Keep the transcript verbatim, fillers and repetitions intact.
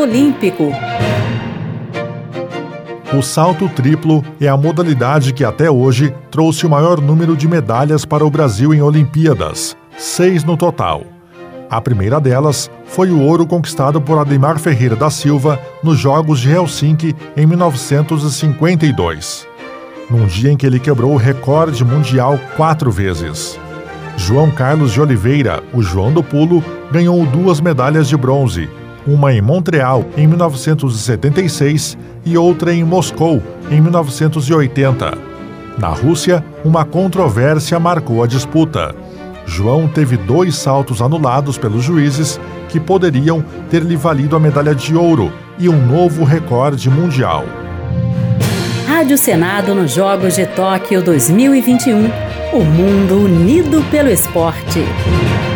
olímpico. O salto triplo é a modalidade que até hoje trouxe o maior número de medalhas para o Brasil em Olimpíadas, seis no total. A primeira delas foi o ouro conquistado por Ademar Ferreira da Silva nos Jogos de Helsinki em mil novecentos e cinquenta e dois, num dia em que ele quebrou o recorde mundial quatro vezes. João Carlos de Oliveira, o João do Pulo, ganhou duas medalhas de bronze, uma em Montreal em mil novecentos e setenta e seis e outra em Moscou em mil novecentos e oitenta. Na Rússia, uma controvérsia marcou a disputa. João teve dois saltos anulados pelos juízes que poderiam ter lhe valido a medalha de ouro e um novo recorde mundial. Rádio Senado nos Jogos de Tóquio dois mil e vinte e um. O mundo unido pelo esporte.